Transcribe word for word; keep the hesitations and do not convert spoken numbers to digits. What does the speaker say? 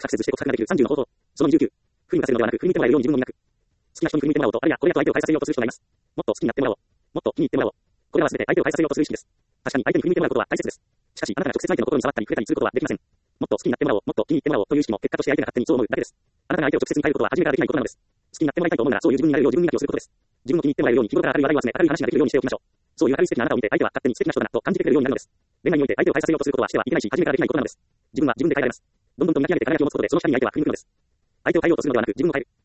アクセスして告白ができるさんじゅうの方法。そのにじゅうきゅう。振り向かせるのではなく、振り向いてもらえるように自分を磨く。好きな人に振り向いてもらおうと、あるいはこれだと相手を変えさせようとする人がいます。もっと好きになってもらおう。もっと気に入ってもらおう。これらは全て相手を変えさせようとする意識です。確かに相手に振り向いてもらうことは大切です。しかし、あなたが直接相手の心に触ったり触れたりすることはできません。もっと好きになってもらおう、もっと気に入ってもらおうという意識も結果として相手が勝手にそう思うだけです。あなたが相手を直接に変えることは初めからできないことなのです。好きになってもらいたいと思うなら、そういう自分になれるよう自分磨きをすることです。自分を気に入ってもらえるように日頃から明るい話題を集め、明るい話ができるようにしておきましょう。そういう明るい素敵なあなたを見て相手は勝手に素敵な人だなと感じてくれるようになるのです。恋愛において相手を変えさせようとすることはしてはいけないし、初めからできないことなのです。自分は自分で変えられます。どんどんと磨き上げて輝きを持つことで、その下に相手は振り向くのです。相手を変えようとするのではなく、自分を変える。